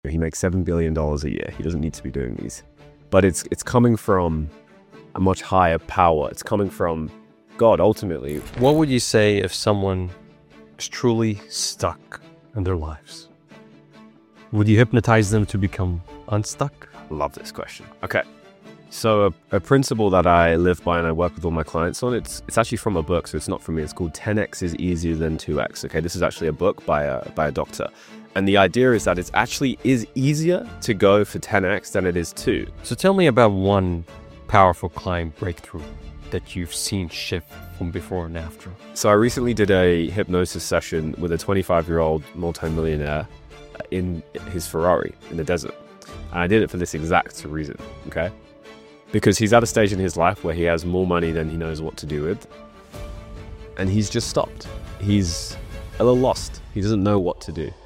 He makes $7 billion a year. He doesn't need to be doing these. But it's coming from a much higher power. It's coming from God, ultimately. What would you say if someone is truly stuck in their lives? Would you hypnotize them to become unstuck? Love this question. Okay. So a principle that I live by and I work with all my clients on, it's actually from a book, so it's not from me. It's called 10x is easier than 2x. Okay, this is actually a book by a doctor. And the idea is that it actually is easier to go for 10x than it is 2. So tell me about one powerful client breakthrough that you've seen shift from before and after. So I recently did a hypnosis session with a 25-year-old multimillionaire in his Ferrari in the desert. And I did it for this exact reason, okay? Because he's at a stage in his life where he has more money than he knows what to do with. And he's just stopped. He's a little lost. He doesn't know what to do.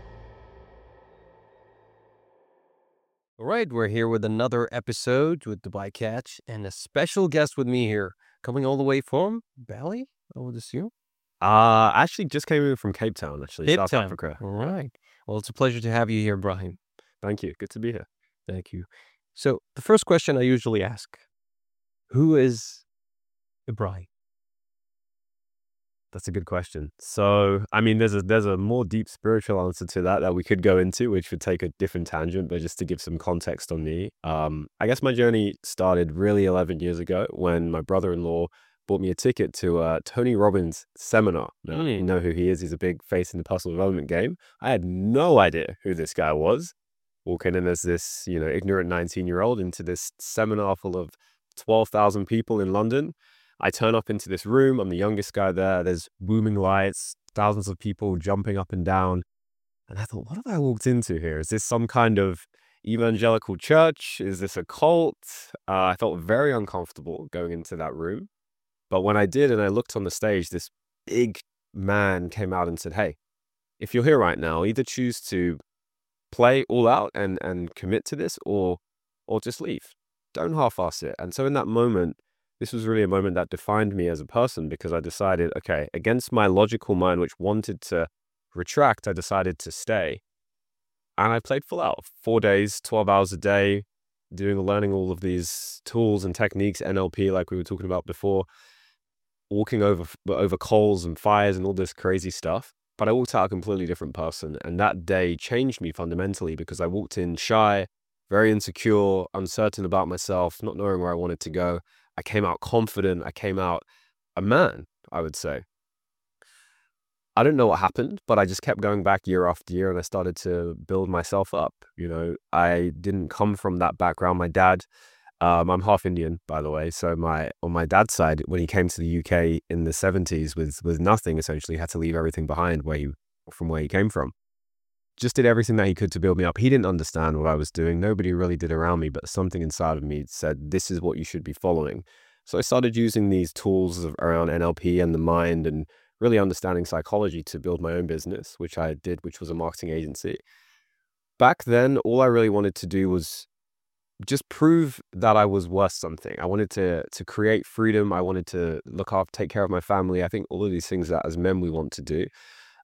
All right, we're here with another episode with Dubai Catch and a special guest with me here, coming all the way from Bali, I would assume. Actually just came in from Cape Town, actually, South Africa. All right. Well, it's a pleasure to have you here, Brahim. Thank you. Good to be here. Thank you. So the first question I usually ask, who is Ibrahim? That's a good question. So, I mean, there's a more deep spiritual answer to that we could go into, which would take a different tangent, but just to give some context on me, I guess my journey started really 11 years ago when my brother-in-law bought me a ticket to a Tony Robbins seminar. Now, you know who he is. He's a big face in the personal development game. I had no idea who this guy was. Walking in as this, ignorant 19-year-old into this seminar full of 12,000 people in London. I turn up into this room. I'm the youngest guy there. There's booming lights, thousands of people jumping up and down. And I thought, what have I walked into here? Is this some kind of evangelical church? Is this a cult? I felt very uncomfortable going into that room. But when I did and I looked on the stage, this big man came out and said, hey, if you're here right now, either choose to play all out and commit to this or just leave. Don't half-ass it. And so in that moment, this was really a moment that defined me as a person because I decided, okay, against my logical mind, which wanted to retract, I decided to stay. And I played full out. 4 days, 12 hours a day, learning all of these tools and techniques, NLP, like we were talking about before, walking over coals and fires and all this crazy stuff. But I walked out a completely different person. And that day changed me fundamentally because I walked in shy, very insecure, uncertain about myself, not knowing where I wanted to go. I came out confident. I came out a man, I would say. I don't know what happened, but I just kept going back year after year and I started to build myself up. I didn't come from that background. My dad, I'm half Indian, by the way. So on my dad's side, when he came to the UK in the 70s with nothing, essentially had to leave everything behind from where he came from. Just did everything that he could to build me up. He didn't understand what I was doing. Nobody really did around me, but something inside of me said, this is what you should be following. So I started using these tools around NLP and the mind and really understanding psychology to build my own business, which I did, which was a marketing agency. Back then, all I really wanted to do was just prove that I was worth something. I wanted to create freedom. I wanted to take care of my family. I think all of these things that as men we want to do.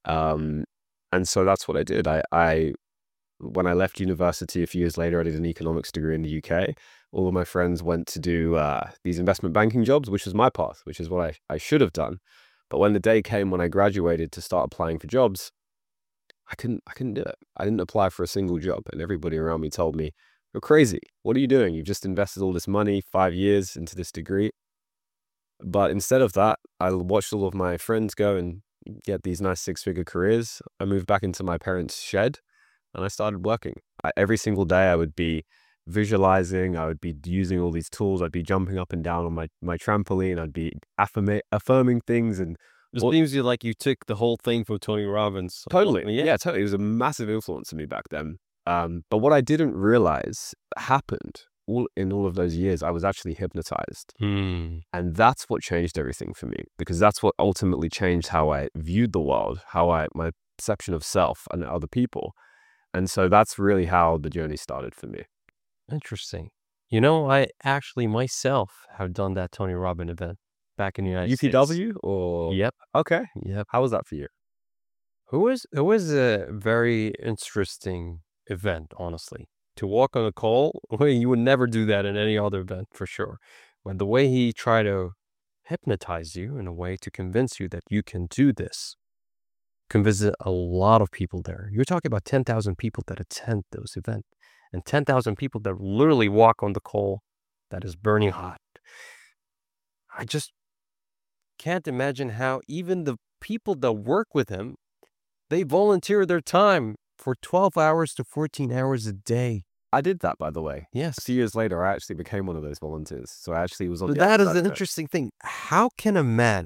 And so that's what I did. When I left university a few years later, I did an economics degree in the UK. All of my friends went to do these investment banking jobs, which was my path, which is what I should have done. But when the day came when I graduated to start applying for jobs, I couldn't do it. I didn't apply for a single job. And everybody around me told me, you're crazy. What are you doing? You've just invested all this money, 5 years into this degree. But instead of that, I watched all of my friends go and get these nice 6-figure careers. I moved back into my parents' shed and I started working. Every single day I would be visualizing, I would be using all these tools, I'd be jumping up and down on my trampoline, I'd be affirming things. And it seems like you took the whole thing from Tony Robbins. Totally. Yeah, totally. It was a massive influence on me back then. But what I didn't realize happened in all of those years, I was actually hypnotized. And that's what changed everything for me, because that's what ultimately changed how I viewed the world, my perception of self and other people. And so that's really how the journey started for me. Interesting. I actually myself have done that Tony Robbins event back in the United States. UPW or? Yep. Okay. Yep. How was that for you? It was a very interesting event, honestly. To walk on a coal, well, you would never do that in any other event for sure. But the way he tried to hypnotize you in a way to convince you that you can do this, convinces a lot of people there. You're talking about 10,000 people that attend those events and 10,000 people that literally walk on the coal that is burning hot. I just can't imagine how even the people that work with him, they volunteer their time for 12 hours to 14 hours a day. I did that, by the way. A Yes. few years later, I actually became one of those volunteers. So I actually was on But the that is outside an of it. interesting thing. How can a man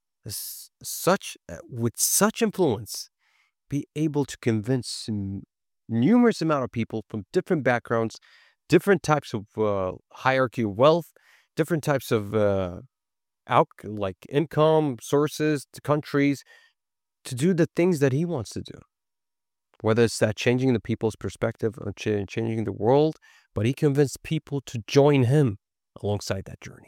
with such influence be able to convince numerous amount of people from different backgrounds, different types of hierarchy of wealth, different types of like income sources, to countries, to do the things that he wants to do? Whether it's that changing the people's perspective or changing the world, but he convinced people to join him alongside that journey.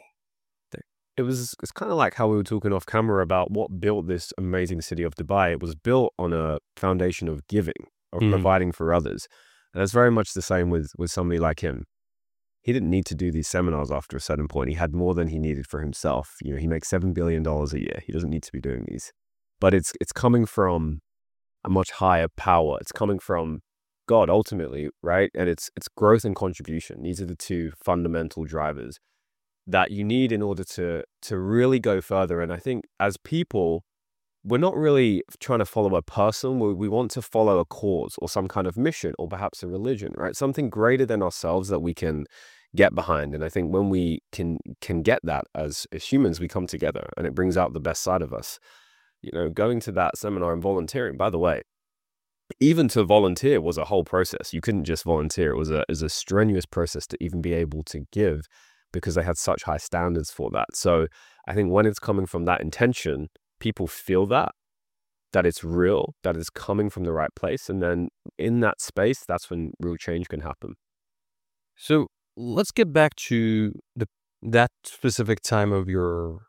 It's kind of like how we were talking off camera about what built this amazing city of Dubai. It was built on a foundation of giving, of providing for others. And it's very much the same with somebody like him. He didn't need to do these seminars after a certain point. He had more than he needed for himself. You know, he makes $7 billion a year. He doesn't need to be doing these. But it's coming from a much higher power. It's coming from God ultimately, right? And it's growth and contribution. These are the two fundamental drivers that you need in order to really go further. And I think as people, we're not really trying to follow a person. We want to follow a cause or some kind of mission or perhaps a religion, right? Something greater than ourselves that we can get behind. And I think when we can get that as humans, we come together and it brings out the best side of us. You know, going to that seminar and volunteering, by the way, even to volunteer was a whole process. You couldn't just volunteer. It was a strenuous process to even be able to give, because they had such high standards for that. So I think when it's coming from that intention, people feel that it's real, that it's coming from the right place. And then in that space, that's when real change can happen. So let's get back to that specific time of your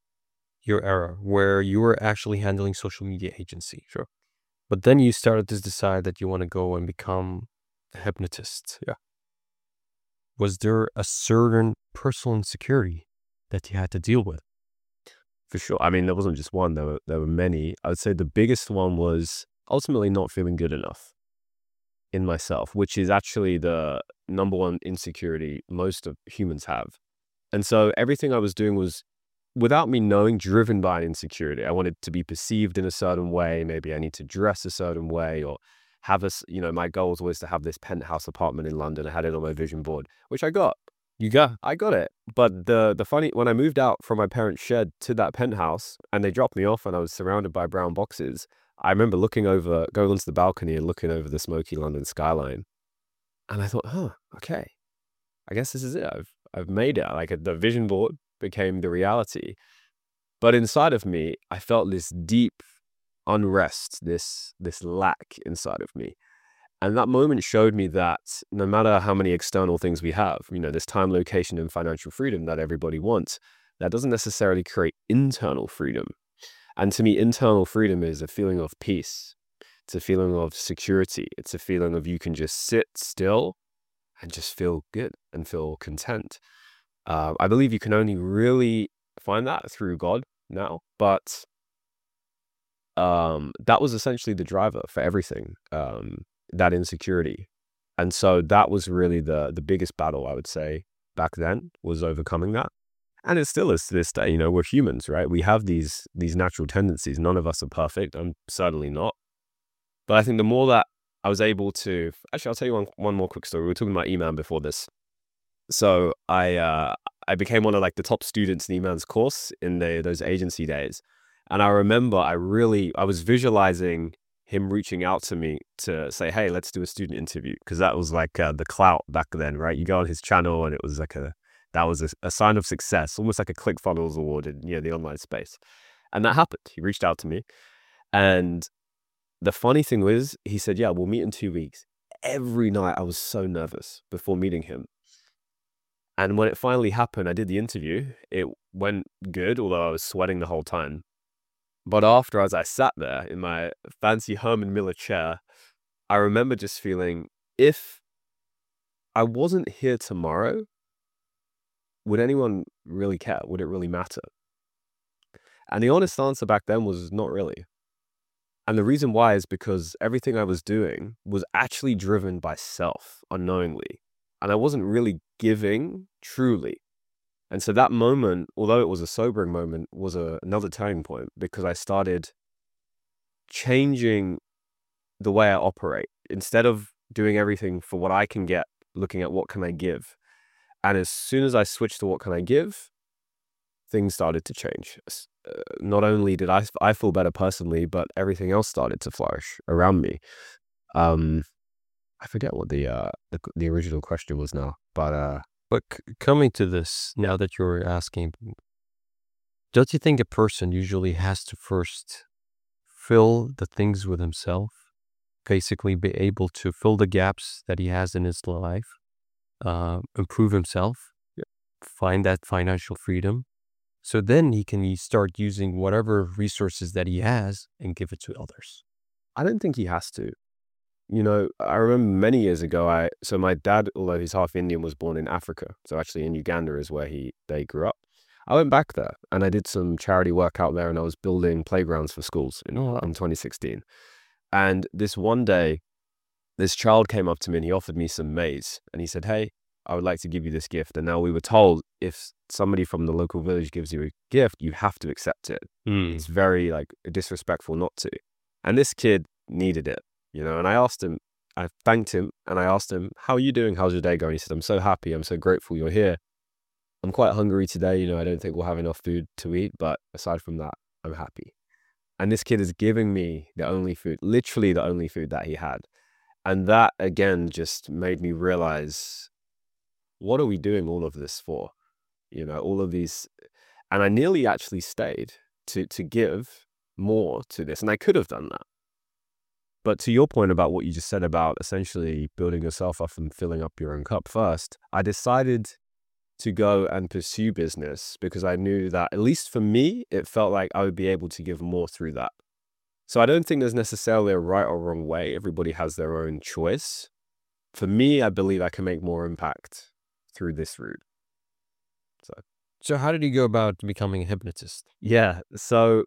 era where you were actually handling social media agency. Sure. But then you started to decide that you want to go and become a hypnotist. Yeah. Was there a certain personal insecurity that you had to deal with? For sure. I mean, there wasn't just one, there were many. I would say the biggest one was ultimately not feeling good enough in myself, which is actually the number one insecurity most of humans have. And so everything I was doing was, without me knowing, driven by an insecurity. I wanted to be perceived in a certain way. Maybe I need to dress a certain way, or have my goal was always to have this penthouse apartment in London. I had it on my vision board, which I got. I got it. But the funny, when I moved out from my parents' shed to that penthouse and they dropped me off and I was surrounded by brown boxes, I remember going onto the balcony and looking over the smoky London skyline. And I thought, okay, I guess this is it. I've made it. Like, the vision board became the reality. But inside of me, I felt this deep unrest, this lack inside of me. And that moment showed me that no matter how many external things we have, this time, location, and financial freedom that everybody wants, that doesn't necessarily create internal freedom. And to me, internal freedom is a feeling of peace. It's a feeling of security. It's a feeling of you can just sit still and just feel good and feel content. I believe you can only really find that through God now, but that was essentially the driver for everything, that insecurity. And so that was really the biggest battle, I would say, back then, was overcoming that. And it still is to this day. We're humans, right? We have these natural tendencies. None of us are perfect. I'm certainly not. But I think the more that I was able to, actually, I'll tell you one more quick story. We were talking about Iman before this. So I became one of the top students in Iman's course in those agency days. And I remember I was visualizing him reaching out to me to say, hey, let's do a student interview. Because that was the clout back then, right? You go on his channel and it was that was a sign of success, almost like a ClickFunnels award in the online space. And that happened. He reached out to me. And the funny thing was, he said, yeah, we'll meet in 2 weeks. Every night I was so nervous before meeting him. And when it finally happened, I did the interview. It went good, although I was sweating the whole time. But after, as I sat there in my fancy Herman Miller chair, I remember just feeling if I wasn't here tomorrow, would anyone really care? Would it really matter? And the honest answer back then was not really. And the reason why is because everything I was doing was actually driven by self unknowingly. And I wasn't really giving truly. And so that moment, although it was a sobering moment, was another turning point because I started changing the way I operate. Instead of doing everything for what I can get, looking at what can I give. And as soon as I switched to what can I give, things started to change. Not only did I feel better personally, but everything else started to flourish around me. I forget what the original question was now, but coming to this, now that you're asking, don't you think a person usually has to first fill the things with himself? Basically be able to fill the gaps that he has in his life, improve himself, find that financial freedom. So then he can start using whatever resources that he has and give it to others. I don't think he has to. You know, I remember many years ago, so my dad, although he's half Indian, was born in Africa. So actually in Uganda is where they grew up. I went back there and I did some charity work out there and I was building playgrounds for schools in 2016. And this one day, this child came up to me and he offered me some maize and he said, "Hey, I would like to give you this gift." And now we were told if somebody from the local village gives you a gift, you have to accept it. It's very like disrespectful not to. And this kid needed it, you know, and I thanked him and I asked him, "How are you doing? How's your day going?" He said, "I'm so happy. I'm so grateful you're here. I'm quite hungry today. You know, I don't think we'll have enough food to eat, but aside from that, I'm happy." And this kid is giving me the only food, literally the only food that he had. And that again just made me realize, what are we doing all of this for? You know, all of these, and I nearly actually stayed to give more to this. And I could have done that. But to your point about what you just said about essentially building yourself up and filling up your own cup first, I decided to go and pursue business because I knew that, at least for me, it felt like I would be able to give more through that. So I don't think there's necessarily a right or wrong way. Everybody has their own choice. For me, I believe I can make more impact through this route. So how did you go about becoming a hypnotist? Yeah, so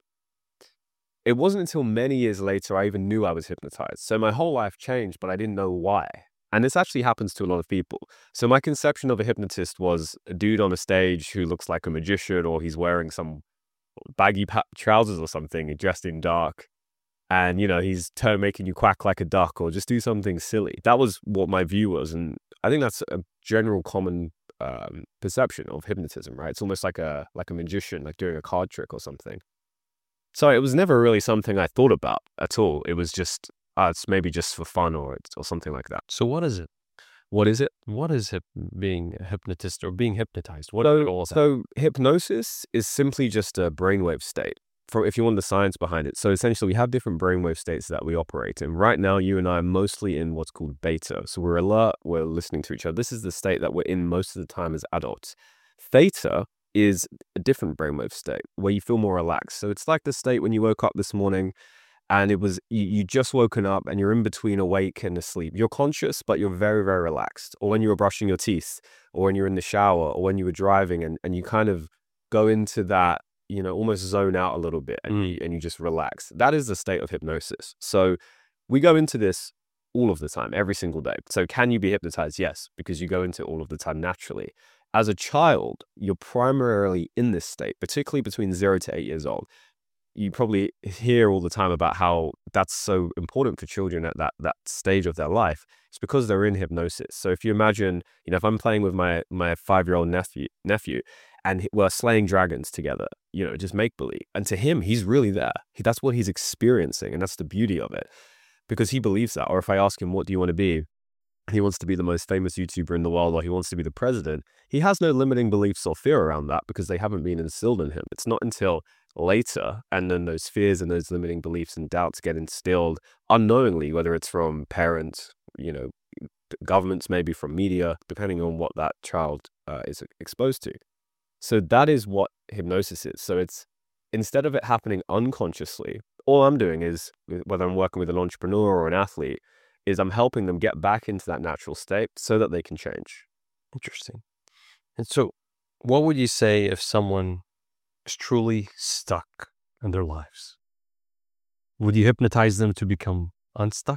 it wasn't until many years later I even knew I was hypnotized. So my whole life changed, but I didn't know why. And this actually happens to a lot of people. So my conception of a hypnotist was a dude on a stage who looks like a magician, or he's wearing some baggy trousers or something, dressed in dark. And, you know, he's making you quack like a duck or just do something silly. That was what my view was. And I think that's a general common perception of hypnotism, right? It's almost like a magician, like doing a card trick or something. So it was never really something I thought about at all. It was just, it's maybe just for fun or something like that. So what is it? What is it? What is being a hypnotist or being hypnotized? So hypnosis is simply just a brainwave state. If you want the science behind it. So essentially we have different brainwave states that we operate in. Right now, you and I are mostly in what's called beta. So we're alert, we're listening to each other. This is the state that we're in most of the time as adults. Theta is a different brainwave state where you feel more relaxed. So it's like the state when you woke up this morning and it was, you just woken up and you're in between awake and asleep. You're conscious, but you're very, very relaxed. Or when you were brushing your teeth, or when you're in the shower, or when you were driving and you kind of go into that, you know, almost zone out a little bit and you just relax. That is the state of hypnosis. So we go into this all of the time, every single day. So can you be hypnotized? Yes, because you go into it all of the time naturally. As a child, you're primarily in this state, particularly between 0 to 8 years old. You probably hear all the time about how that's so important for children at that stage of their life. It's because they're in hypnosis. So if you imagine, you know, if I'm playing with my 5-year-old nephew and we're slaying dragons together, you know, just make believe. And to him, he's really there. That's what he's experiencing. And that's the beauty of it, because he believes that. Or if I ask him, what do you want to be? He wants to be the most famous YouTuber in the world, or he wants to be the president. He has no limiting beliefs or fear around that because they haven't been instilled in him. It's not until later, and then those fears and those limiting beliefs and doubts get instilled unknowingly, whether it's from parents, you know, governments, maybe from media, depending on what that child is exposed to. So that is what hypnosis is. So it's, instead of it happening unconsciously, all I'm doing is, whether I'm working with an entrepreneur or an athlete, is I'm helping them get back into that natural state so that they can change. Interesting. And so, what would you say if someone is truly stuck in their lives? Would you hypnotize them to become unstuck?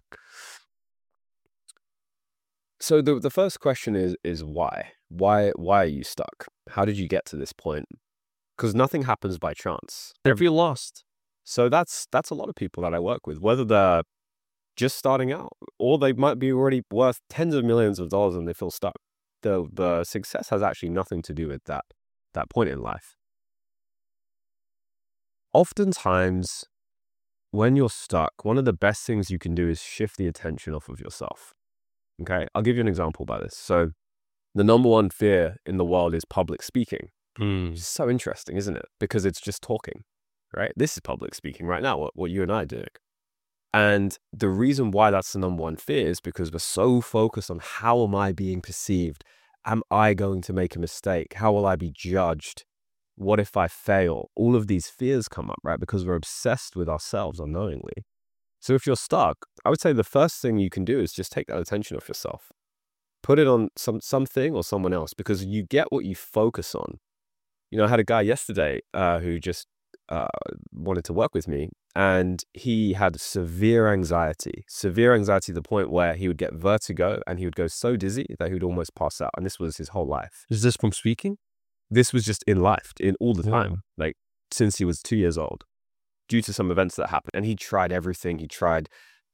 So the first question is why? Why are you stuck? How did you get to this point? Because nothing happens by chance. They feel lost. So that's a lot of people that I work with, whether they're just starting out or they might be already worth tens of millions of dollars and they feel stuck. The success has actually nothing to do with that point in life. Oftentimes, when you're stuck, one of the best things you can do is shift the attention off of yourself. Okay, I'll give you an example about this. So the number one fear in the world is public speaking. It's so interesting, isn't it? Because it's just talking, right? This is public speaking right now, what you and I are doing. And the reason why that's the number one fear is because we're so focused on how am I being perceived? Am I going to make a mistake? How will I be judged? What if I fail? All of these fears come up, right? Because we're obsessed with ourselves unknowingly. So if you're stuck, I would say the first thing you can do is just take that attention off yourself. Put it on something or someone else, because you get what you focus on. You know, I had a guy yesterday who just wanted to work with me, and he had severe anxiety to the point where he would get vertigo and he would go so dizzy that he would almost pass out. And this was his whole life. Is this from speaking? This was just in life, in all the time, like since he was 2 years old, due to some events that happened. And he tried everything. He tried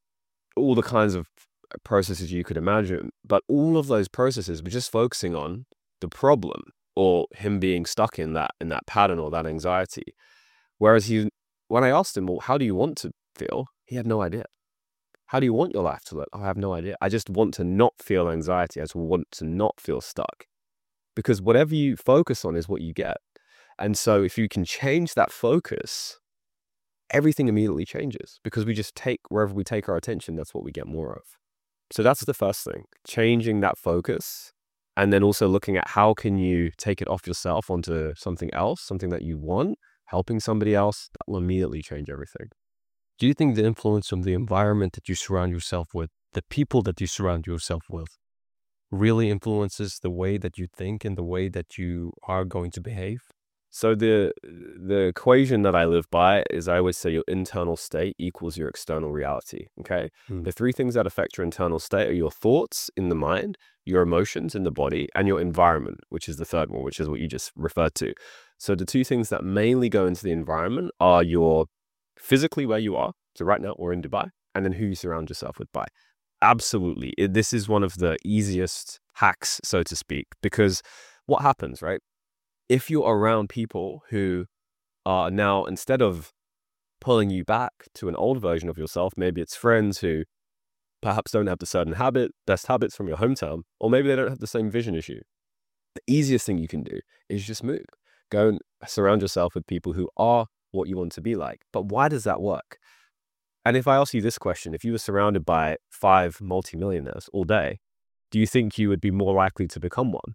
all the kinds of processes you could imagine, but all of those processes were just focusing on the problem or him being stuck in that pattern or that anxiety. Whereas when I asked him, well, how do you want to feel? He had no idea. How do you want your life to look? I have no idea. I just want to not feel anxiety. I just want to not feel stuck. Because whatever you focus on is what you get. And so if you can change that focus, everything immediately changes, because we just wherever we take our attention, that's what we get more of. So that's the first thing, changing that focus, and then also looking at how can you take it off yourself onto something else, something that you want, helping somebody else. That will immediately change everything. Do you think the influence of the environment that you surround yourself with, the people that you surround yourself with, really influences the way that you think and the way that you are going to behave? So the equation that I live by is, I always say your internal state equals your external reality, okay? The three things that affect your internal state are your thoughts in the mind, your emotions in the body, and your environment, which is the third one, which is what you just referred to. So the two things that mainly go into the environment are your physically where you are. So right now we're in Dubai, and then who you surround yourself with by. Absolutely. This is one of the easiest hacks, so to speak, because what happens, right? If you're around people who are now, instead of pulling you back to an old version of yourself, maybe it's friends who perhaps don't have the certain best habits from your hometown, or maybe they don't have the same vision as you. The easiest thing you can do is just move. Go and surround yourself with people who are what you want to be like. But why does that work? And if I ask you this question, if you were surrounded by 5 multimillionaires all day, do you think you would be more likely to become one?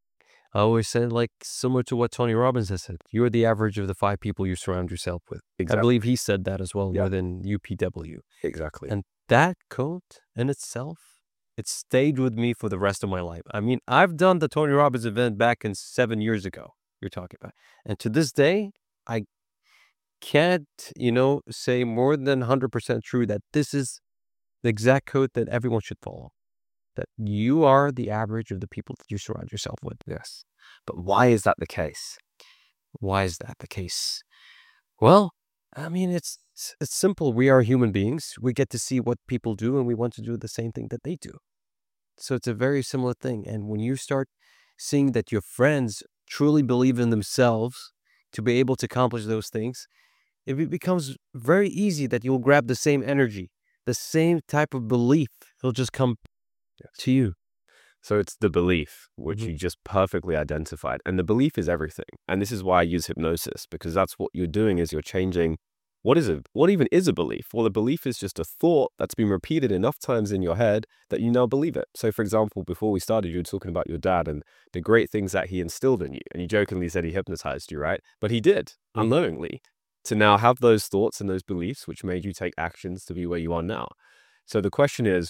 I always said, like, similar to what Tony Robbins has said, you're the average of the 5 people you surround yourself with. Exactly. I believe he said that as well, within UPW. Exactly. And that quote in itself, it stayed with me for the rest of my life. I mean, I've done the Tony Robbins event back in 7 years ago, you're talking about. And to this day, I can't, say more than 100% true that this is the exact quote that everyone should follow. That you are the average of the people that you surround yourself with. Yes. But why is that the case? Why is that the case? Well, I mean, it's simple. We are human beings. We get to see what people do, and we want to do the same thing that they do. So it's a very similar thing. And when you start seeing that your friends truly believe in themselves to be able to accomplish those things, it becomes very easy that you'll grab the same energy, the same type of belief. It'll just come to you. So it's the belief, which you just perfectly identified. And the belief is everything. And this is why I use hypnosis, because that's what you're doing, is you're changing. What even is a belief? Well, a belief is just a thought that's been repeated enough times in your head that you now believe it. So for example, before we started, you were talking about your dad and the great things that he instilled in you. And you jokingly said he hypnotized you, right? But he did, unknowingly, to now have those thoughts and those beliefs, which made you take actions to be where you are now. So the question is,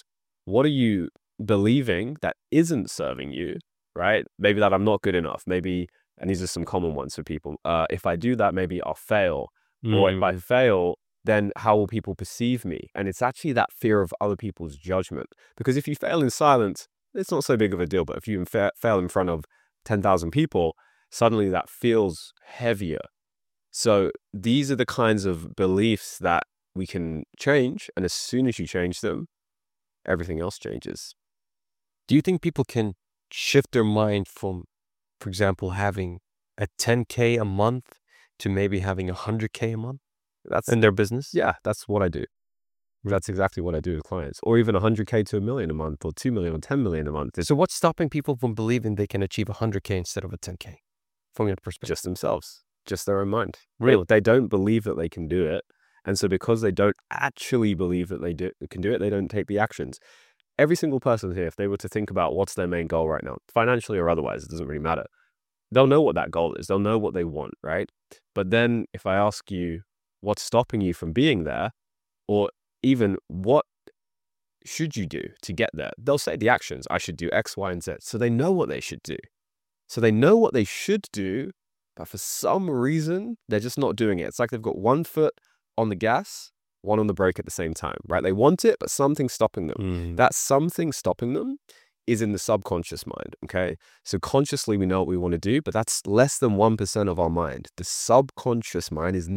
What are you believing that isn't serving you, right? Maybe that I'm not good enough. Maybe, and these are some common ones for people. If I do that, maybe I'll fail. Or if I fail, then how will people perceive me? And it's actually that fear of other people's judgment. Because if you fail in silence, it's not so big of a deal. But if you fail in front of 10,000 people, suddenly that feels heavier. So these are the kinds of beliefs that we can change. And as soon as you change them, everything else changes. Do you think people can shift their mind from, for example, having a 10K a month to maybe having 100K a month That's in their business? Yeah, that's what I do. That's exactly what I do with clients. Or even 100K to 1 million a month, or 2 million or 10 million a month. So what's stopping people from believing they can achieve 100K instead of a 10K from your perspective? Just themselves, just their own mind. Really? They don't believe that they can do it. And so because they don't actually believe that they can do it, they don't take the actions. Every single person here, if they were to think about what's their main goal right now, financially or otherwise, it doesn't really matter. They'll know what that goal is. They'll know what they want, right? But then if I ask you, what's stopping you from being there, or even what should you do to get there? They'll say the actions. I should do X, Y, and Z. So they know what they should do. So they know what they should do, but for some reason, they're just not doing it. It's like they've got one foot on the gas, one on the brake at the same time, right? They want it, but something's stopping them. That something stopping them is in the subconscious mind, okay? So consciously, we know what we want to do, but that's less than 1% of our mind. The subconscious mind is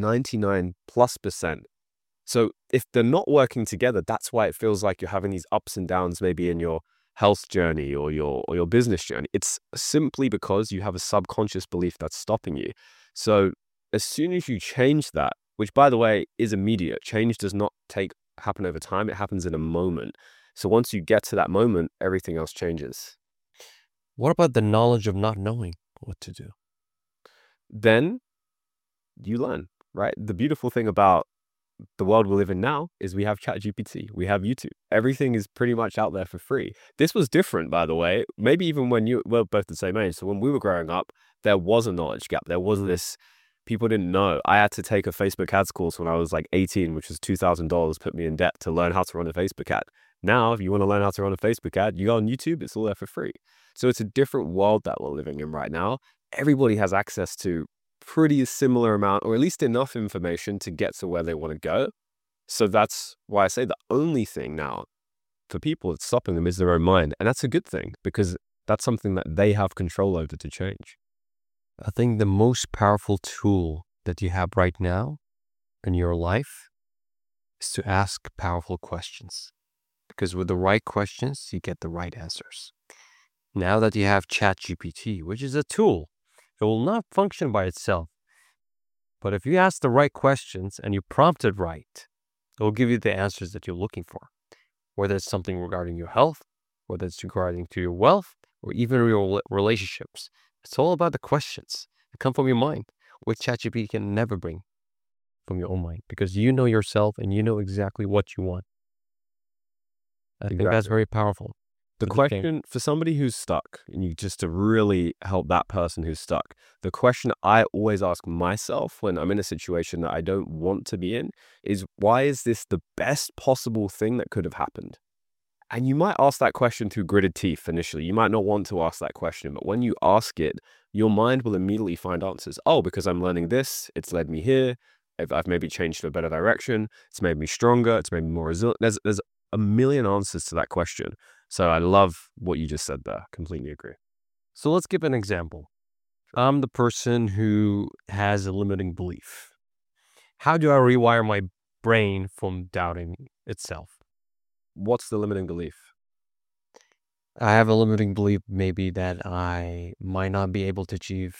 99+%. So if they're not working together, that's why it feels like you're having these ups and downs, maybe in your health journey or your business journey. It's simply because you have a subconscious belief that's stopping you. So as soon as you change that, which by the way is immediate, change does not happen over time. It happens in a moment. So once you get to that moment, everything else changes. What about the knowledge of not knowing what to do? Then you learn, right? The beautiful thing about the world we live in now is we have ChatGPT, we have YouTube. Everything is pretty much out there for free. This was different, by the way. Maybe even when we're both the same age. So when we were growing up, there was a knowledge gap. There was this, people didn't know. I had to take a Facebook ads course when I was like 18, which was $2,000, put me in debt to learn how to run a Facebook ad. Now, if you want to learn how to run a Facebook ad, you go on YouTube, it's all there for free. So it's a different world that we're living in right now. Everybody has access to pretty similar amount, or at least enough information to get to where they want to go. So that's why I say the only thing now for people that's stopping them is their own mind. And that's a good thing, because that's something that they have control over to change. I think the most powerful tool that you have right now in your life is to ask powerful questions. Because with the right questions, you get the right answers. Now that you have ChatGPT, which is a tool, it will not function by itself. But if you ask the right questions and you prompt it right, it will give you the answers that you're looking for. Whether it's something regarding your health, whether it's regarding to your wealth, or even your relationships. It's all about the questions that come from your mind, which ChatGPT can never bring from your own mind, because you know yourself and you know exactly what you want. I think that's very powerful. The question for somebody who's stuck, and you just to really help that person who's stuck, the question I always ask myself when I'm in a situation that I don't want to be in is, why is this the best possible thing that could have happened? And you might ask that question through gritted teeth initially. You might not want to ask that question, but when you ask it, your mind will immediately find answers. Oh, because I'm learning this, it's led me here. I've maybe changed to a better direction. It's made me stronger. It's made me more resilient. There's a million answers to that question. So I love what you just said there. Completely agree. So let's give an example. I'm the person who has a limiting belief. How do I rewire my brain from doubting itself? What's the limiting belief? I have a limiting belief maybe that I might not be able to achieve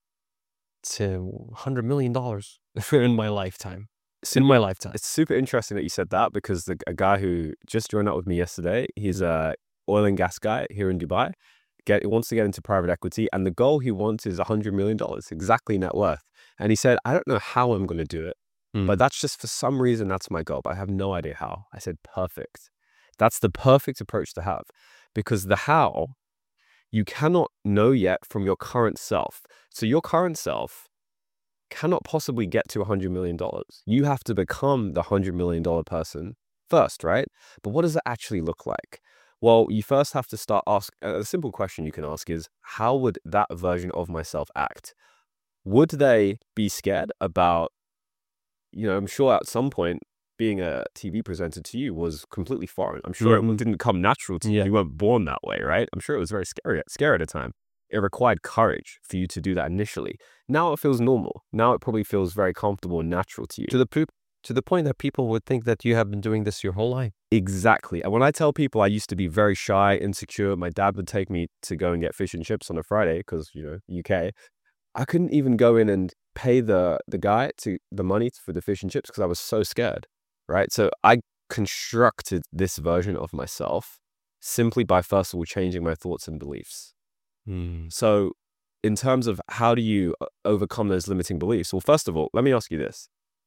$100 million in my lifetime. It's super interesting that you said that, because a guy who just joined up with me yesterday, he's a oil and gas guy here in Dubai. He wants to get into private equity, and the goal he wants is $100 million, exactly net worth. And he said, I don't know how I'm going to do it, but that's just, for some reason, that's my goal, but I have no idea how. I said, perfect. That's the perfect approach to have, because the how you cannot know yet from your current self. So your current self cannot possibly get to $100 million. You have to become the $100 million person first, right? But what does that actually look like? Well, you first have to start ask a simple question you can ask is, how would that version of myself act? Would they be scared about, I'm sure at some point being a TV presenter to you was completely foreign. I'm sure Mhm. it didn't come natural to you. Yeah. You weren't born that way, right? I'm sure it was very scary at the time. It required courage for you to do that initially. Now it feels normal. Now it probably feels very comfortable and natural to you. To the point that people would think that you have been doing this your whole life. Exactly. And when I tell people I used to be very shy, insecure, my dad would take me to go and get fish and chips on a Friday because, UK. I couldn't even go in and pay the guy to the money for the fish and chips because I was so scared, right? So I constructed this version of myself simply by first of all changing my thoughts and beliefs. Mm. So in terms of how do you overcome those limiting beliefs? Well, first of all, let me ask you this.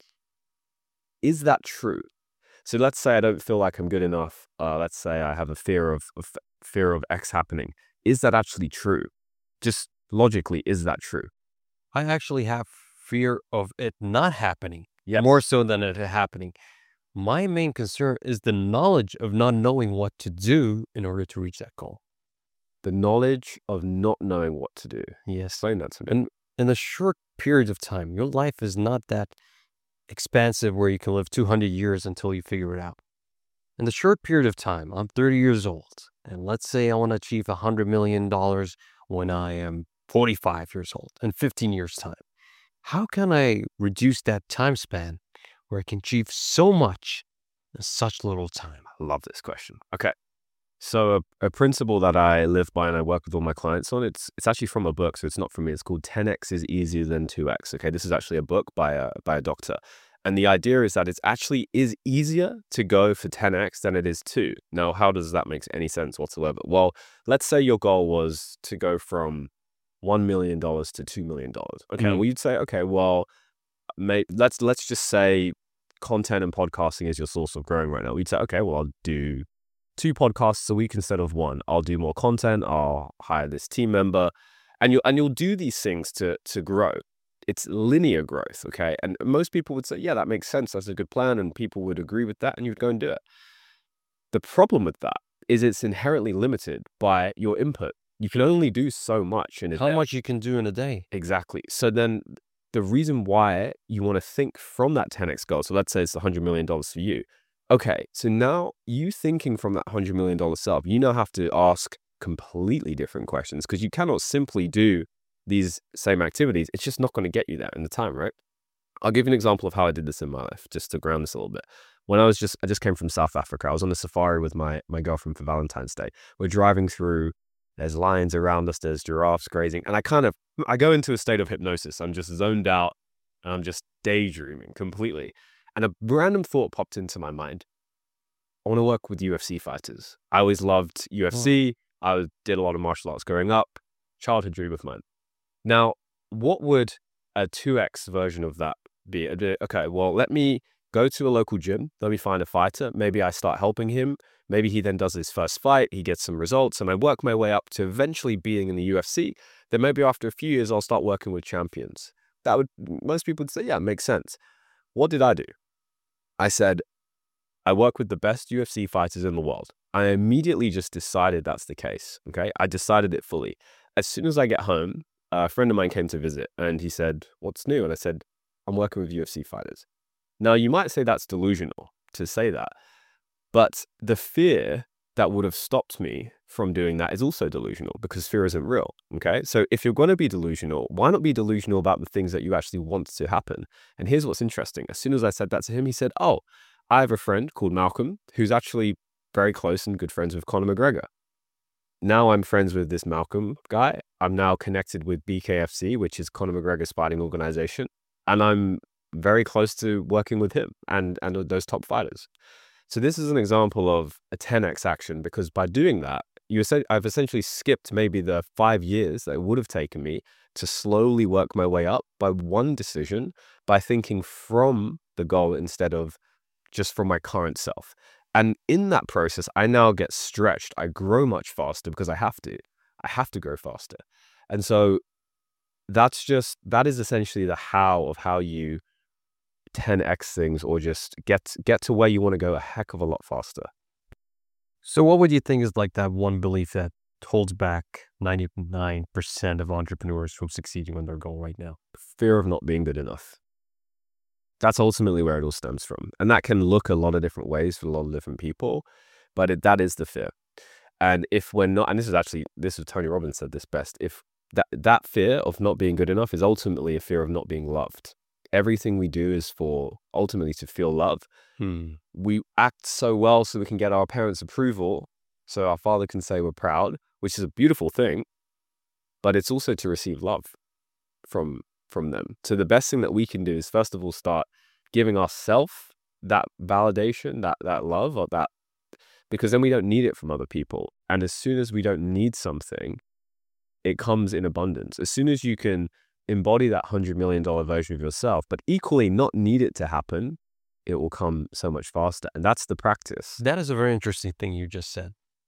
Is that true? So let's say I don't feel like I'm good enough. Let's say I have a fear of X happening. Is that actually true? Just logically, is that true? I actually have fear of it not happening Yes. more so than it happening. My main concern is the knowledge of not knowing what to do in order to reach that goal. The knowledge of not knowing what to do. Yes. Explain that to me. And in a short period of time, your life is not that expansive where you can live 200 years until you figure it out. In the short period of time, I'm 30 years old, and let's say I want to achieve $100 million when I am 45 years old in 15 years' time. How can I reduce that time span where I can achieve so much in such little time? I love this question. Okay. So a principle that I live by and I work with all my clients on, it's actually from a book, so it's not from me. It's called 10x is easier than 2x. Okay, this is actually a book by a doctor. And the idea is that it actually is easier to go for 10x than it is 2. Now, how does that make any sense whatsoever? Well, let's say your goal was to go from $1 million to $2 million. Okay, well, you'd say, okay, well, let's just say content and podcasting is your source of growing right now. We'd say, okay, well, I'll do 2 podcasts a week instead of 1. I'll do more content. I'll hire this team member, and you'll do these things to grow. It's linear growth, okay? And most people would say, yeah, that makes sense. That's a good plan, and people would agree with that, and you'd go and do it. The problem with that is it's inherently limited by your input. You can only do so much in a How day. much you can do in a day? Exactly. So then the reason why you want to think from that 10x goal, so let's say it's $100 million for you. Okay, so now you thinking from that $100 million self, you now have to ask completely different questions because you cannot simply do these same activities. It's just not going to get you there in the time, right? I'll give you an example of how I did this in my life, just to ground this a little bit. When I just came from South Africa. I was on a safari with my girlfriend for Valentine's Day. We're driving through, there's lions around us, there's giraffes grazing, and I go into a state of hypnosis. I'm just zoned out, and I'm just daydreaming completely. And a random thought popped into my mind. I want to work with UFC fighters. I always loved UFC. I did a lot of martial arts growing up. Childhood dream of mine. Now, what would a 2x version of that be? Okay, well, let me go to a local gym. Let me find a fighter. Maybe I start helping him. Maybe he then does his first fight. He gets some results, and I work my way up to eventually being in the UFC. Then maybe after a few years, I'll start working with champions. Most people would say, yeah, it makes sense. What did I do? I said, I work with the best UFC fighters in the world. I immediately just decided that's the case. Okay. I decided it fully. As soon as I get home, a friend of mine came to visit and he said, what's new? And I said, I'm working with UFC fighters. Now, you might say that's delusional to say that, but the fear that would have stopped me from doing that is also delusional because fear isn't real. Okay. So if you're going to be delusional, why not be delusional about the things that you actually want to happen? And here's what's interesting. As soon as I said that to him, he said, oh, I have a friend called Malcolm who's actually very close and good friends with Conor McGregor. Now I'm friends with this Malcolm guy. I'm now connected with BKFC, which is Conor McGregor's fighting organization. And I'm very close to working with him and those top fighters. So this is an example of a 10x action because by doing that, I've essentially skipped maybe the 5 years that it would have taken me to slowly work my way up by one decision, by thinking from the goal instead of just from my current self. And in that process, I now get stretched. I grow much faster because I have to. I have to grow faster. And so that is essentially the how of how you 10x things or just get to where you want to go a heck of a lot faster. So what would you think is like that one belief that holds back 99% of entrepreneurs from succeeding on their goal right now? Fear of not being good enough. That's ultimately where it all stems from. And that can look a lot of different ways for a lot of different people, but that is the fear. And if we're not, and this is Tony Robbins said this best, if that fear of not being good enough is ultimately a fear of not being loved. Everything we do is for ultimately to feel love. We act so well so we can get our parents' approval, so our father can say we're proud, which is a beautiful thing, but it's also to receive love from them. So the best thing that we can do is, first of all, start giving ourselves that validation, that love, or that, because then we don't need it from other people. And as soon as we don't need something, it comes in abundance. As soon as you can embody that $100 million version of yourself, but equally not need it to happen, it will come so much faster. And that's the practice. That is a very interesting thing you just said.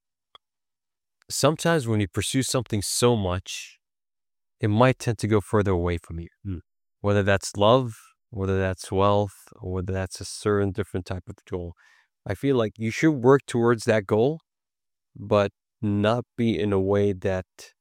Sometimes when you pursue something so much, it might tend to go further away from you. Whether that's love, whether that's wealth, or whether that's a certain different type of goal. I feel like you should work towards that goal, but not be in a way that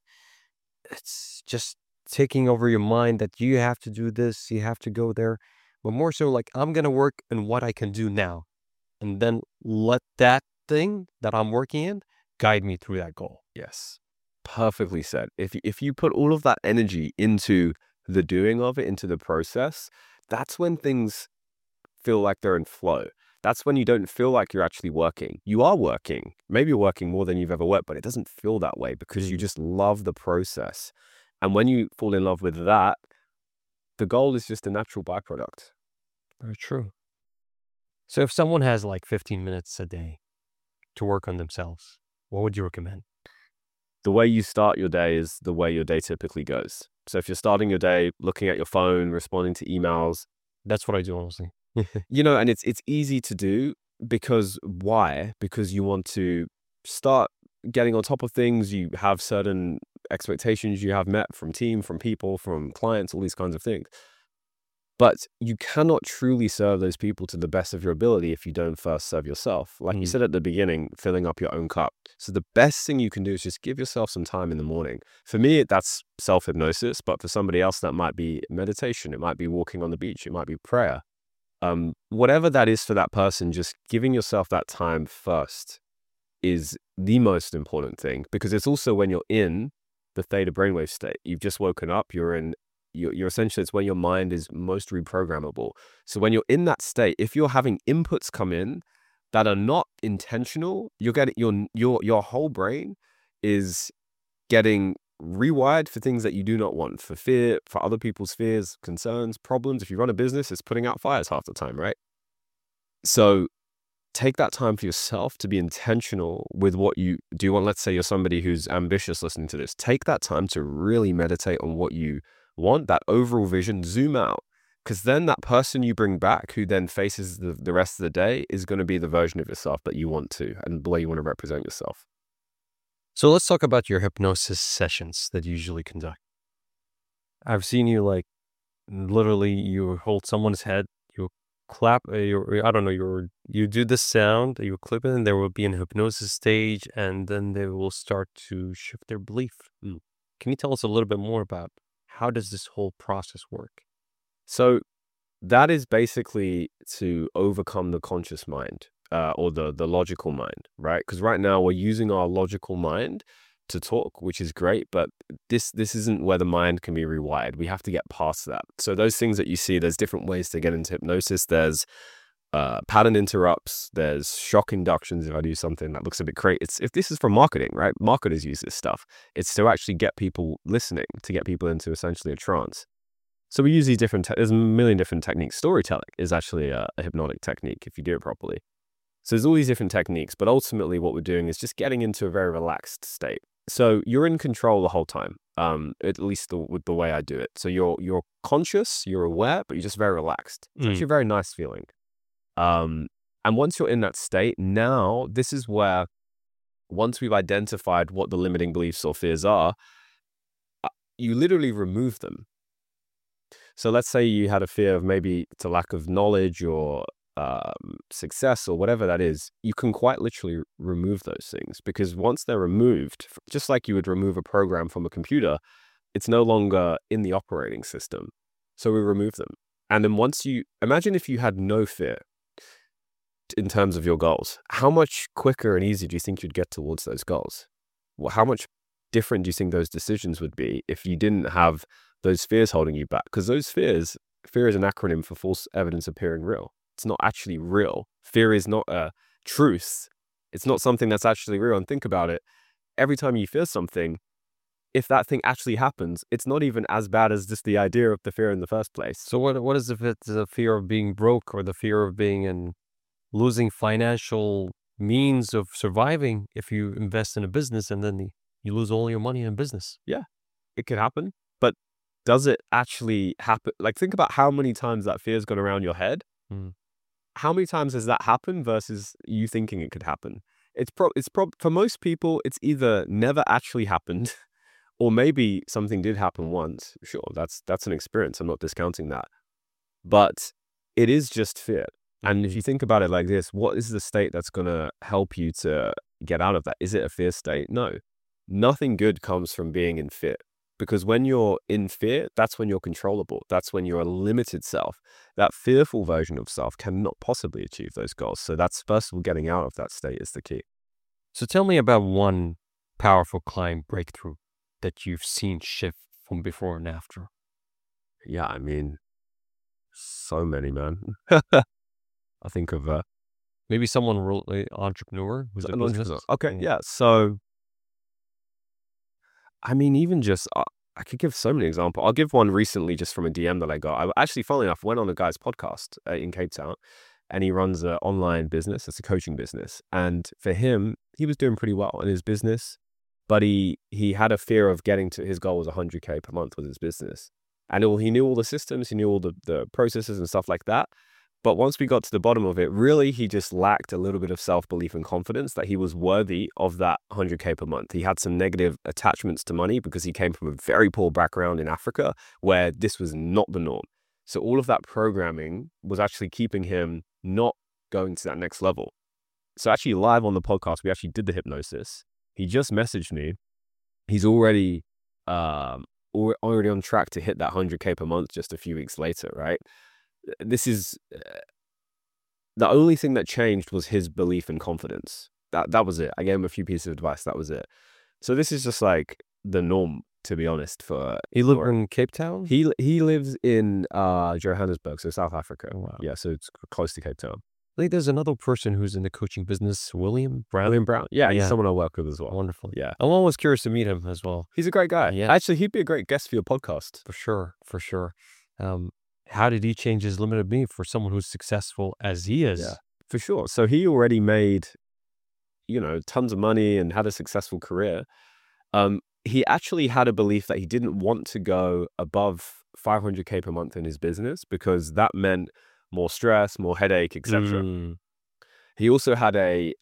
it's just taking over your mind that you have to do this, you have to go there, but more so like, I'm going to work in what I can do now, and then let that thing that I'm working in guide me through that goal. Yes. Perfectly said. If you put all of that energy into the doing of it, into the process, that's when things feel like they're in flow. That's when you don't feel like you're actually working. You are working. Maybe you're working more than you've ever worked, but it doesn't feel that way because you just love the process. And when you fall in love with that, the goal is just a natural byproduct. Very true. So if someone has like 15 minutes a day to work on themselves, what would you recommend? The way you start your day is the way your day typically goes. So if you're starting your day looking at your phone, responding to emails, that's what I do, honestly. And it's easy to do because why? Because you want to start getting on top of things. You have certain expectations you have met from team, from people, from clients, all these kinds of things. But you cannot truly serve those people to the best of your ability if you don't first serve yourself. Like you said at the beginning, filling up your own cup. So the best thing you can do is just give yourself some time in the morning. For me, that's self-hypnosis, but for somebody else, that might be meditation. It might be walking on the beach. It might be prayer. Whatever that is for that person, just giving yourself that time first is the most important thing, because it's also when you're in the theta brainwave state. You've just woken up, you're essentially, it's when your mind is most reprogrammable. So when you're in that state, if you're having inputs come in that are not intentional, you're getting your whole brain is getting rewired for things that you do not want, for fear, for other people's fears, concerns, problems. If you run a business, it's putting out fires half the time, right? So take that time for yourself to be intentional with what you do want. Let's say you're somebody who's ambitious listening to this. Take that time to really meditate on what you want, that overall vision, zoom out. Because then that person you bring back who then faces the rest of the day is going to be the version of yourself that you want to, and the way you want to represent yourself. So let's talk about your hypnosis sessions that you usually conduct. I've seen you like literally you hold someone's head, you clap, you do the sound, you clip it, and there will be an hypnosis stage, and then they will start to shift their belief. Can you tell us a little bit more about how does this whole process work? So that is basically to overcome the conscious mind, or the logical mind, right? Because right now we're using our logical mind to talk, which is great, but this isn't where the mind can be rewired. We have to get past that. So those things that you see, there's different ways to get into hypnosis. There's pattern interrupts, there's shock inductions. If I do something that looks a bit crazy, if this is for marketing, right? Marketers use this stuff. It's to actually get people listening, to get people into essentially a trance. So we use these there's a million different techniques. Storytelling is actually a hypnotic technique if you do it properly. So there's all these different techniques, but ultimately what we're doing is just getting into a very relaxed state. So you're in control the whole time, at least with the way I do it. So you're conscious, you're aware, but you're just very relaxed. It's actually a very nice feeling. And once you're in that state, now this is where, once we've identified what the limiting beliefs or fears are, you literally remove them. So let's say you had a fear of maybe it's a lack of knowledge or success or whatever that is, you can quite literally remove those things, because once they're removed, just like you would remove a program from a computer, it's no longer in the operating system. So we remove them. And then once you imagine if you had no fear in terms of your goals, how much quicker and easier do you think you'd get towards those goals? Well, how much different do you think those decisions would be if you didn't have those fears holding you back? Because fear is an acronym for false evidence appearing real. It's not actually real. Fear is not a truth. It's not something that's actually real. And think about it. Every time you fear something, if that thing actually happens, it's not even as bad as just the idea of the fear in the first place. So what is if it's the fear of being broke or the fear of losing financial means of surviving if you invest in a business and then you lose all your money in business? Yeah, it could happen. But does it actually happen? Like, think about how many times that fear's gone around your head. How many times has that happened versus you thinking it could happen? For most people, it's either never actually happened, or maybe something did happen once. Sure, that's an experience. I'm not discounting that. But it is just fear. And if you think about it like this, what is the state that's going to help you to get out of that? Is it a fear state? No. Nothing good comes from being in fear. Because when you're in fear, that's when you're controllable. That's when you're a limited self. That fearful version of self cannot possibly achieve those goals. So that's, first of all, getting out of that state is the key. So tell me about one powerful client breakthrough that you've seen shift from before and after. Yeah, I mean, so many, man. I think of maybe someone entrepreneur who's a business. Okay, yeah. So, I mean, even just I could give so many examples. I'll give one recently just from a DM that I got. I actually, funnily enough, went on a guy's podcast in Cape Town, and he runs an online business. It's a coaching business, and for him, he was doing pretty well in his business, but he had a fear of getting to his goal was 100K per month with his business, and he knew all the systems, he knew all the processes and stuff like that. But once we got to the bottom of it, really, he just lacked a little bit of self-belief and confidence that he was worthy of that 100K per month. He had some negative attachments to money because he came from a very poor background in Africa where this was not the norm. So all of that programming was actually keeping him not going to that next level. So actually live on the podcast, we actually did the hypnosis. He just messaged me. He's already on track to hit that 100K per month just a few weeks later, right? This is the only thing that changed was his belief and confidence. That was it. I gave him a few pieces of advice. That was it. So this is just like the norm, to be honest. He lived in Cape Town? He lives in Johannesburg, so South Africa. Oh, wow. Yeah, so it's close to Cape Town. I think there's another person who's in the coaching business, William Brown. William Brown. Yeah, he's someone I work with as well. Wonderful. Yeah. I'm always curious to meet him as well. He's a great guy. Yeah. Actually, he'd be a great guest for your podcast. For sure. How did he change his limited belief for someone who's successful as he is? Yeah, for sure. So he already made, tons of money and had a successful career. He actually had a belief that he didn't want to go above 500K per month in his business because that meant more stress, more headache, etc. He also had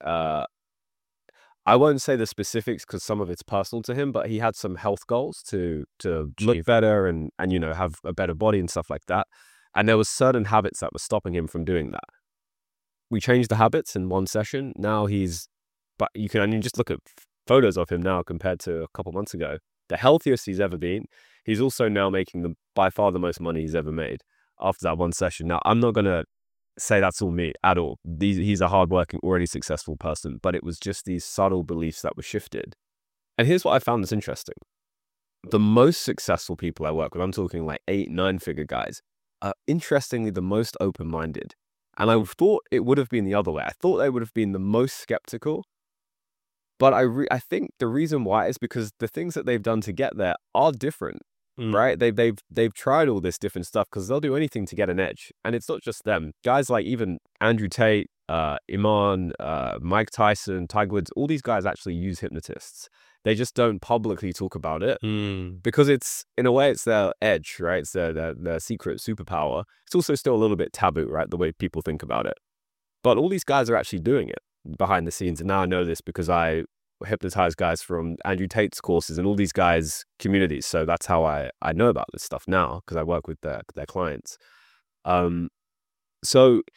I won't say the specifics because some of it's personal to him, but he had some health goals to look better and have a better body and stuff like that. And there was certain habits that were stopping him from doing that. We changed the habits in one session. Now you can just look at photos of him now compared to a couple months ago. The healthiest he's ever been. He's also now making by far the most money he's ever made after that one session. Now, I'm not going to say that's all me at all. He's a hardworking, already successful person, but it was just these subtle beliefs that were shifted. And here's what I found that's interesting. The most successful people I work with, I'm talking like 8-9-figure guys, are interestingly the most open-minded. And I thought it would have been the other way. I thought they would have been the most skeptical. But I think the reason why is because the things that they've done to get there are different. Right? They've tried all this different stuff because they'll do anything to get an edge. And it's not just them. Guys like even Andrew Tate, Iman, Mike Tyson, Tiger Woods, all these guys actually use hypnotists. They just don't publicly talk about it because it's, in a way, it's their edge, right? It's their secret superpower. It's also still a little bit taboo, right? The way people think about it. But all these guys are actually doing it behind the scenes. And now I know this because I hypnotize guys from Andrew Tate's courses and all these guys' communities. So that's how I know about this stuff now because I work with their clients. So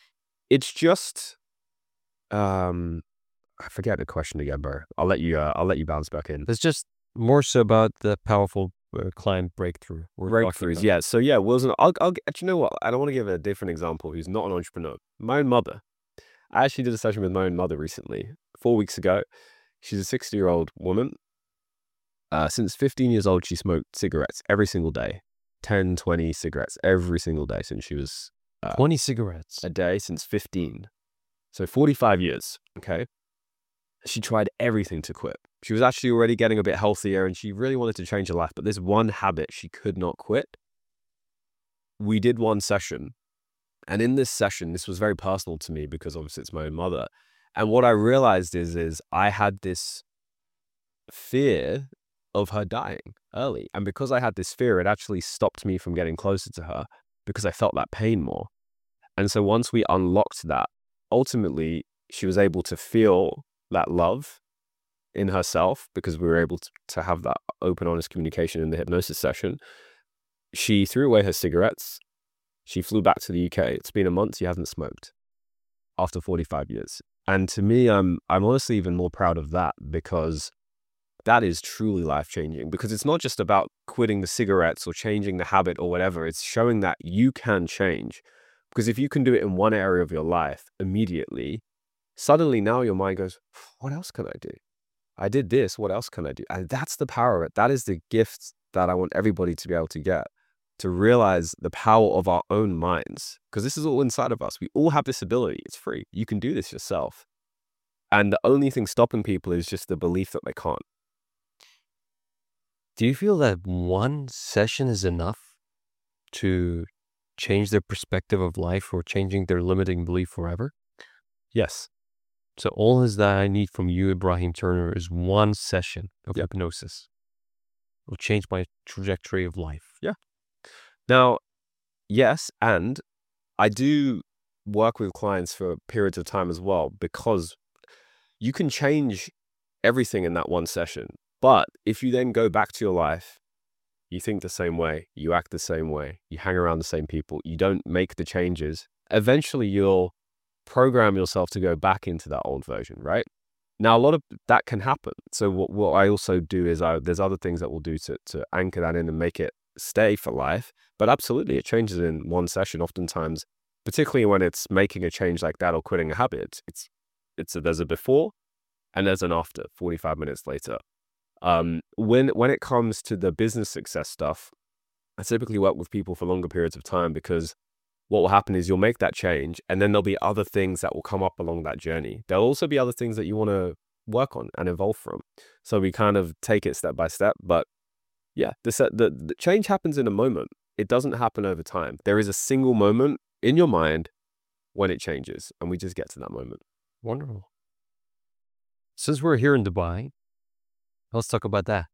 It's just, I forget the question again, bro. I'll let you bounce back in. It's just more so about the powerful client breakthrough we're talking Breakthroughs, about. yeah. So yeah, Wilson, I'll you know what? I don't want to give a different example who's not an entrepreneur. My own mother. I actually did a session with my own mother recently, 4 weeks ago. She's a 60-year-old woman. Since 15 years old, she smoked cigarettes every single day, 10, 20 cigarettes every single day since she was 20 cigarettes. a day since 15. So 45 years, okay? She tried everything to quit. She was actually already getting a bit healthier and she really wanted to change her life, but this one habit she could not quit. We did one session, and in this session, this was very personal to me because obviously it's my own mother. And what I realized is I had this fear of her dying early. And because I had this fear, it actually stopped me from getting closer to her because I felt that pain more. And so once we unlocked that, ultimately, she was able to feel that love in herself because we were able to have that open, honest communication in the hypnosis session. She threw away her cigarettes. She flew back to the UK. It's been a month. She hasn't smoked after 45 years. And to me, I'm honestly even more proud of that because that is truly life-changing, because it's not just about quitting the cigarettes or changing the habit or whatever. It's showing that you can change. Because if you can do it in one area of your life immediately, suddenly now your mind goes, what else can I do? I did this. What else can I do? And that's the power of it. That is the gift that I want everybody to be able to get, to realize the power of our own minds. Because this is all inside of us. We all have this ability. It's free. You can do this yourself. And the only thing stopping people is just the belief that they can't. Do you feel that one session is enough to change their perspective of life or changing their limiting belief forever? Yes. So all is that I need from you, Ibrahim Turner, is one session of Yep. hypnosis. It will change my trajectory of life. Yeah. Now, yes, and I do work with clients for periods of time as well, because you can change everything in that one session. But if you then go back to your life, you think the same way, you act the same way, you hang around the same people, you don't make the changes, eventually you'll program yourself to go back into that old version, right? Now, a lot of that can happen. So what I also do is there's other things that we'll do to anchor that in and make it stay for life. But absolutely, it changes in one session. Oftentimes, particularly when it's making a change like that or quitting a habit, there's a before and there's an after 45 minutes later. When it comes to the business success stuff, I typically work with people for longer periods of time, because what will happen is you'll make that change and then there'll be other things that will come up along that journey. There'll also be other things that you want to work on and evolve from. So we kind of take it step by step. But yeah, the change happens in a moment. It doesn't happen over time. There is a single moment in your mind when it changes, and we just get to that moment. Wonderful. Since we're here in Dubai, let's talk about that.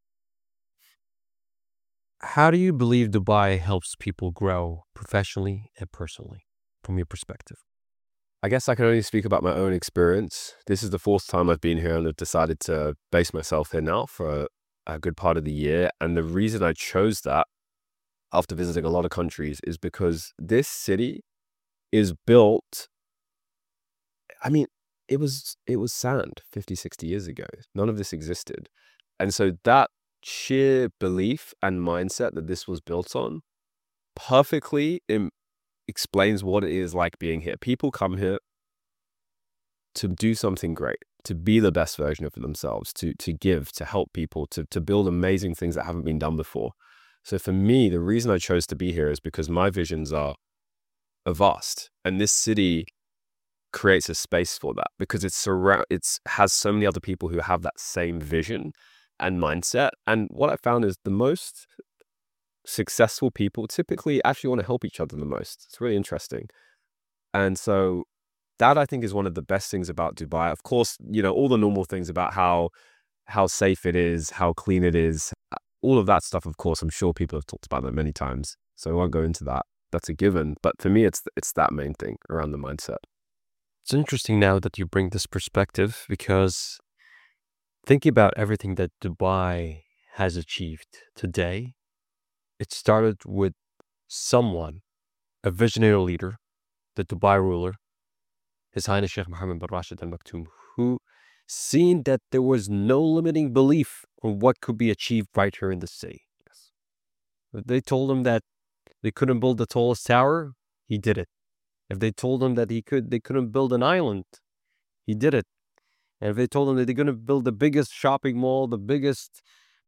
How do you believe Dubai helps people grow professionally and personally, from your perspective? I guess I can only speak about my own experience. This is the fourth time I've been here, and I've decided to base myself here now for a good part of the year. And the reason I chose that, after visiting a lot of countries, is because this city is built, I mean, it was sand 50, 60 years ago. None of this existed. And so that sheer belief and mindset that this was built on perfectly explains what it is like being here. People come here to do something great, to be the best version of themselves, to give, to help people, to build amazing things that haven't been done before. So for me, the reason I chose to be here is because my visions are vast, and this city creates a space for that, because it has so many other people who have that same vision and mindset. And what I found is the most successful people typically actually want to help each other the most. It's really interesting. And so that, I think, is one of the best things about Dubai. Of course, all the normal things about how safe it is, how clean it is, all of that stuff. Of course, I'm sure people have talked about that many times, so I won't go into that. That's a given. But for me, it's that main thing around the mindset. It's interesting now that you bring this perspective, because thinking about everything that Dubai has achieved today, it started with someone, a visionary leader, the Dubai ruler, His Highness Sheikh Mohammed bin Rashid Al Maktoum, who seen that there was no limiting belief on what could be achieved right here in the city. If they told him that they couldn't build the tallest tower, he did it. If they told him that they couldn't build an island, he did it. And if they told him that they're going to build the biggest shopping mall, the biggest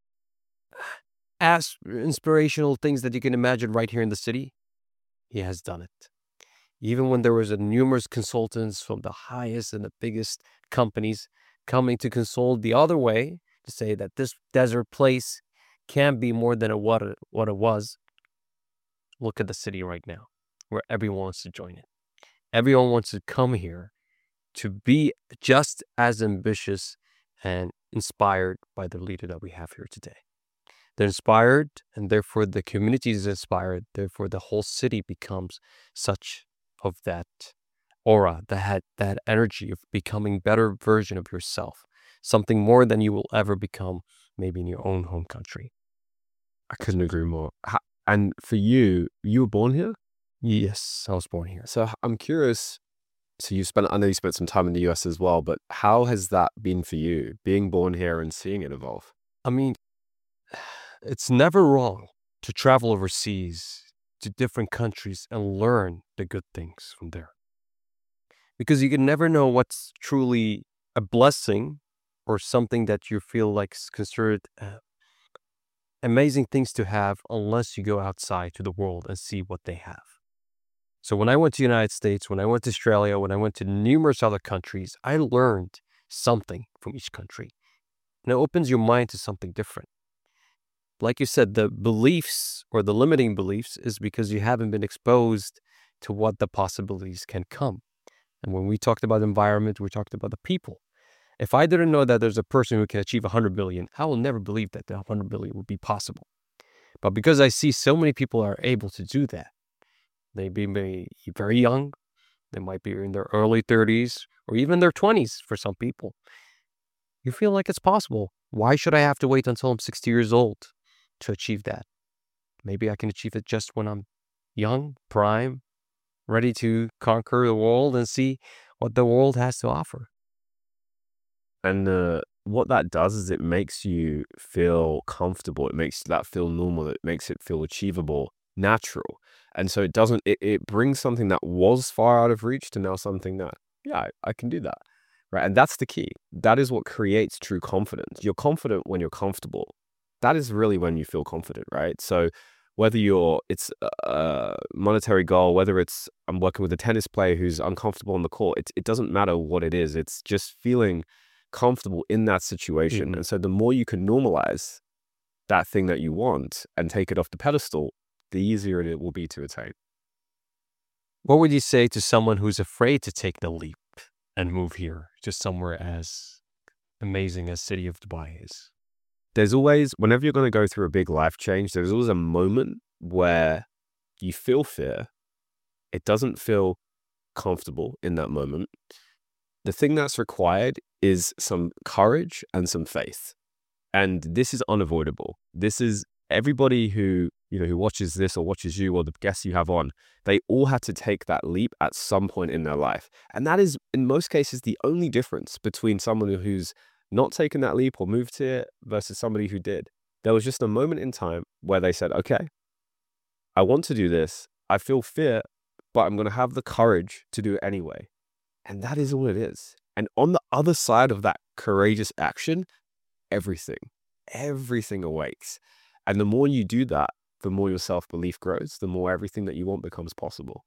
inspirational things that you can imagine right here in the city, he has done it. Even when there was numerous consultants from the highest and the biggest companies coming to consult the other way to say that this desert place can't be more than what it was. Look at the city right now, where everyone wants to join it. Everyone wants to come here to be just as ambitious and inspired by the leader that we have here today. They're inspired, and therefore the community is inspired. Therefore, the whole city becomes such of that aura, that energy of becoming better version of yourself, something more than you will ever become, maybe in your own home country. I couldn't agree more. And for you, you were born here? Yes, I was born here. So I'm curious. So I know you spent some time in the US as well, but how has that been for you, being born here and seeing it evolve? I mean, it's never wrong to travel overseas to different countries and learn the good things from there. Because you can never know what's truly a blessing or something that you feel like is considered amazing things to have unless you go outside to the world and see what they have. So when I went to the United States, when I went to Australia, when I went to numerous other countries, I learned something from each country. And it opens your mind to something different. Like you said, the beliefs or the limiting beliefs is because you haven't been exposed to what the possibilities can come. And when we talked about environment, we talked about the people. If I didn't know that there's a person who can achieve 100 billion, I will never believe that the 100 billion would be possible. But because I see so many people are able to do that, they be very young, they might be in their early 30s or even their 20s for some people. You feel like it's possible. Why should I have to wait until I'm 60 years old to achieve that? Maybe I can achieve it just when I'm young, prime, ready to conquer the world and see what the world has to offer. And what that does is it makes you feel comfortable. It makes that feel normal. It makes it feel achievable, natural. And so it brings something that was far out of reach to now something that, yeah, I can do that. Right. And that's the key. That is what creates true confidence. You're confident when you're comfortable. That is really when you feel confident, right? So whether it's a monetary goal, whether it's I'm working with a tennis player who's uncomfortable on the court, it doesn't matter what it is. It's just feeling comfortable in that situation. Mhm. And so the more you can normalize that thing that you want and take it off the pedestal, the easier it will be to attain. What would you say to someone who's afraid to take the leap and move here to somewhere as amazing as city of Dubai is? There's always, whenever you're going to go through a big life change, there's always a moment where you feel fear. It doesn't feel comfortable in that moment. The thing that's required is some courage and some faith. And this is unavoidable. This is everybody who watches this or watches you or the guests you have on, they all had to take that leap at some point in their life. And that is, in most cases, the only difference between someone who's not taken that leap or moved here versus somebody who did. There was just a moment in time where they said, okay, I want to do this. I feel fear, but I'm going to have the courage to do it anyway. And that is all it is. And on the other side of that courageous action, everything awakes. And the more you do that, the more your self-belief grows, the more everything that you want becomes possible.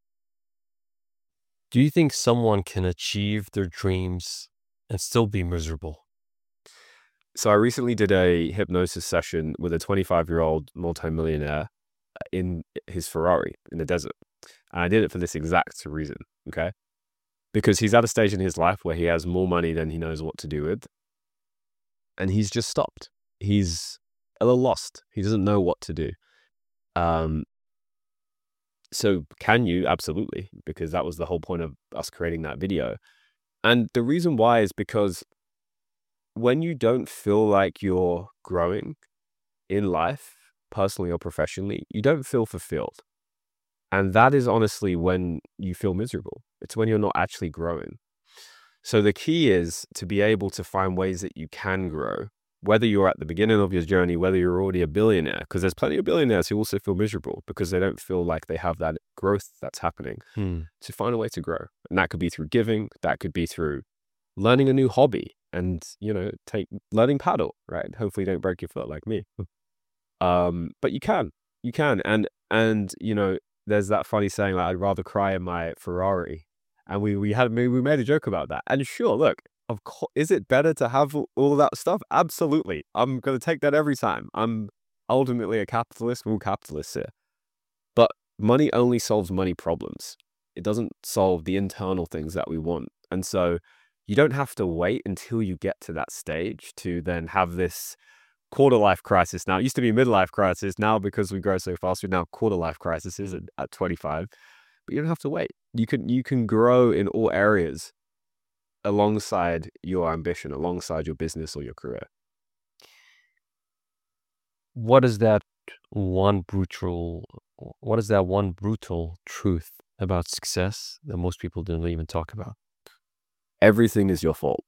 Do you think someone can achieve their dreams and still be miserable? So I recently did a hypnosis session with a 25-year-old multimillionaire in his Ferrari in the desert. And I did it for this exact reason, okay? Because he's at a stage in his life where he has more money than he knows what to do with. And he's just stopped. He's a little lost. He doesn't know what to do. So can you? Absolutely. Because that was the whole point of us creating that video. And the reason why is because when you don't feel like you're growing in life, personally or professionally, you don't feel fulfilled. And that is honestly when you feel miserable. It's when you're not actually growing. So the key is to be able to find ways that you can grow, whether you're at the beginning of your journey, whether you're already a billionaire, because there's plenty of billionaires who also feel miserable because they don't feel like they have that growth that's happening. To find a way to grow. And that could be through giving, that could be through learning a new hobby and, learning paddle, right? Hopefully you don't break your foot like me. But you can. And there's that funny saying, like, I'd rather cry in my Ferrari. And we made a joke about that. And sure, look, of course, is it better to have all that stuff? Absolutely. I'm going to take that every time. I'm ultimately a capitalist. We're all capitalists here. But money only solves money problems. It doesn't solve the internal things that we want. And so you don't have to wait until you get to that stage to then have this quarter life crisis. Now, it used to be a midlife crisis. Now, because we grow so fast, we're now quarter life crises at 25. But you don't have to wait. You can grow in all areas alongside your ambition, alongside your business or your career. What is that one brutal truth about success that most people don't even talk about? Everything is your fault.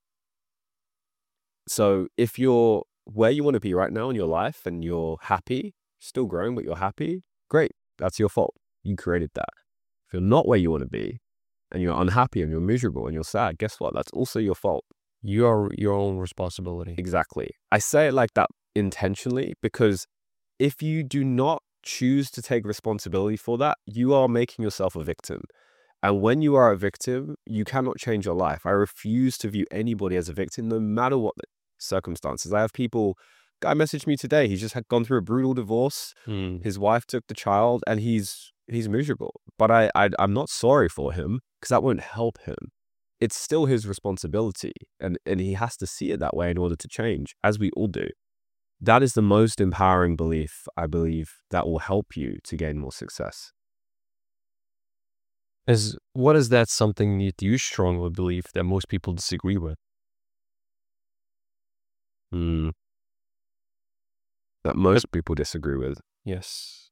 So if you're where you want to be right now in your life and you're happy, still growing, but you're happy, great. That's your fault. You created that. If you're not where you want to be and you're unhappy and you're miserable and you're sad, guess what? That's also your fault. You're your own responsibility. Exactly. I say it like that intentionally because if you do not choose to take responsibility for that, you are making yourself a victim. And when you are a victim, you cannot change your life. I refuse to view anybody as a victim, no matter what the circumstances. I have guy messaged me today. He's just had gone through a brutal divorce. His wife took the child and he's miserable. But I'm not sorry for him because that won't help him. It's still his responsibility. And he has to see it that way in order to change, as we all do. That is the most empowering belief, I believe, that will help you to gain more success. What is that something that you strongly believe that most people disagree with? That most people disagree with. Yes.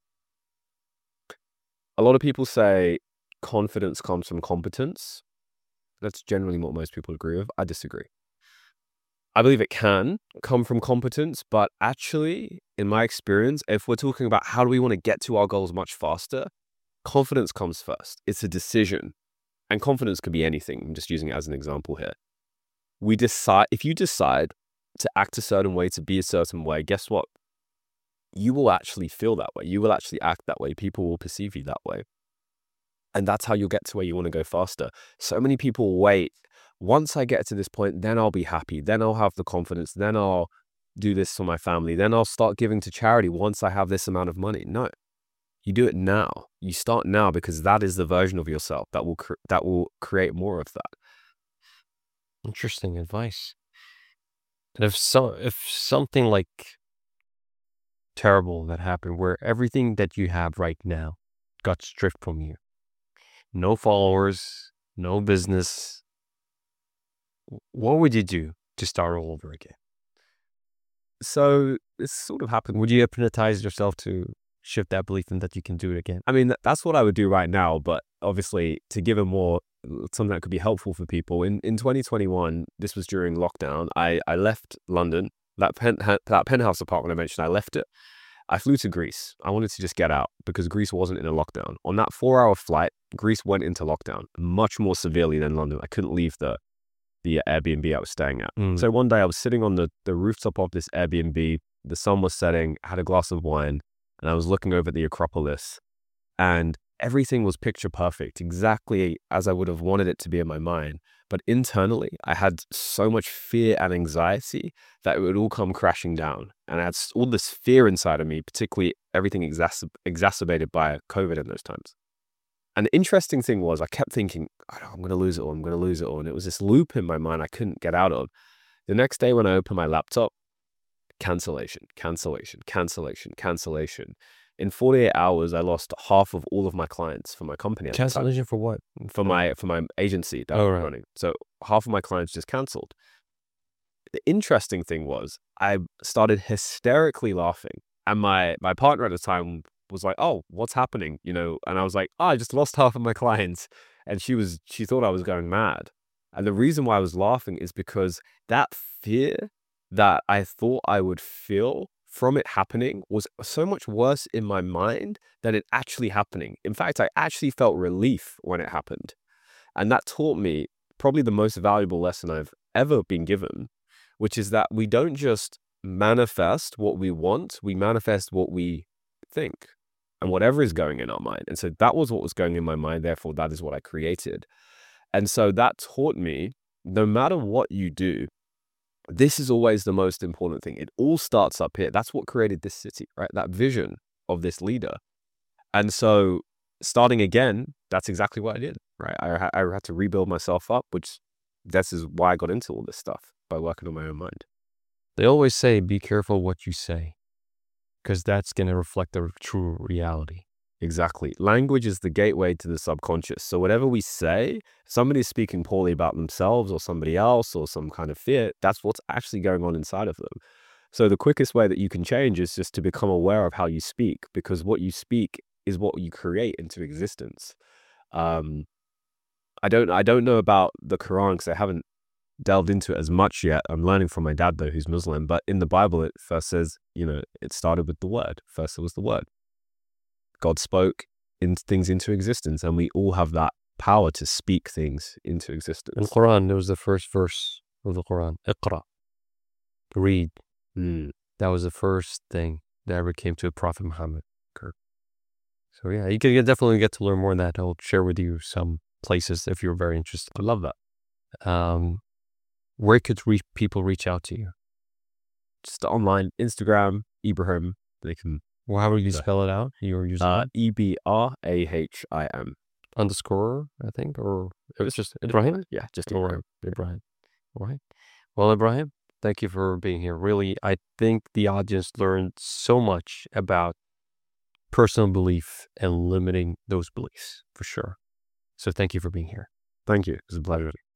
A lot of people say confidence comes from competence. That's generally what most people agree with. I disagree. I believe it can come from competence, but actually, in my experience, if we're talking about how do we want to get to our goals much faster, confidence comes first. It's a decision. And confidence could be anything. I'm just using it as an example here. If you decide to act a certain way, to be a certain way, guess what? You will actually feel that way. You will actually act that way. People will perceive you that way. And that's how you'll get to where you want to go faster. So many people wait. Once I get to this point, then I'll be happy. Then I'll have the confidence. Then I'll do this for my family. Then I'll start giving to charity once I have this amount of money. No, you do it now. You start now because that is the version of yourself that will create more of that. Interesting advice. And if something like terrible that happened, where everything that you have right now got stripped from you, no followers, no business, what would you do to start all over again? So this sort of happened. Would you hypnotize yourself to shift that belief in that you can do it again? I mean, that's what I would do right now. But obviously, to give something that could be helpful for people, in 2021, this was during lockdown, I left London. That penthouse apartment I mentioned, I left it. I flew to Greece. I wanted to just get out because Greece wasn't in a lockdown. On that 4-hour flight, Greece went into lockdown much more severely than London. I couldn't leave the Airbnb I was staying at. So one day I was sitting on the rooftop of this Airbnb. The sun was setting, I had a glass of wine, and I was looking over the Acropolis, and everything was picture perfect, exactly as I would have wanted it to be in my mind. But internally, I had so much fear and anxiety that it would all come crashing down. And I had all this fear inside of me, particularly everything exacerbated by COVID in those times. And the interesting thing was I kept thinking, oh, I'm going to lose it all. I'm going to lose it all. And it was this loop in my mind I couldn't get out of. The next day when I opened my laptop, cancellation. In 48 hours, I lost half of all of my clients for my company. Cancellation for what? For my agency that I was running. So half of my clients just cancelled. The interesting thing was I started hysterically laughing. And my partner at the time was like, "Oh, what's happening?" You know, and I was like, "Oh, I just lost half of my clients." And she thought I was going mad. And the reason why I was laughing is because that fear that I thought I would feel from it happening was so much worse in my mind than it actually happening. In fact, I actually felt relief when it happened. And that taught me probably the most valuable lesson I've ever been given, which is that we don't just manifest what we want, we manifest what we think and whatever is going in our mind. And so that was what was going in my mind. Therefore, that is what I created. And so that taught me no matter what you do, this is always the most important thing. It all starts up here. That's what created this city, right? That vision of this leader. And so starting again, that's exactly what I did, right? I had to rebuild myself up, which this is why I got into all this stuff, by working on my own mind. They always say, be careful what you say, because that's going to reflect the true reality. Exactly. Language is the gateway to the subconscious. So whatever we say, somebody's speaking poorly about themselves or somebody else or some kind of fear, that's what's actually going on inside of them. So the quickest way that you can change is just to become aware of how you speak, because what you speak is what you create into existence. I don't know about the Quran because I haven't delved into it as much yet. I'm learning from my dad though, who's Muslim. But in the Bible, it first says, you know, it started with the word. First, it was the word. God spoke things into existence, and we all have that power to speak things into In the existence. Quran, there was the first verse of the Quran, Iqra, read. That was the first thing that ever came to Prophet Muhammad. So yeah, you can definitely get to learn more on that. I'll share with you some places if you're very interested. I love that. Where could people reach out to you? Just online, Instagram, Ibrahim. They can Well, how would you spell it out? Your username? EBRAHIM. Underscore, I think, or it was just Ibrahim? Yeah, just All Ibrahim. right, Ibrahim. All right. Well, Ibrahim, thank you for being here. Really, I think the audience learned so much about personal belief and limiting those beliefs, for sure. So thank you for being here. Thank you. It was a pleasure.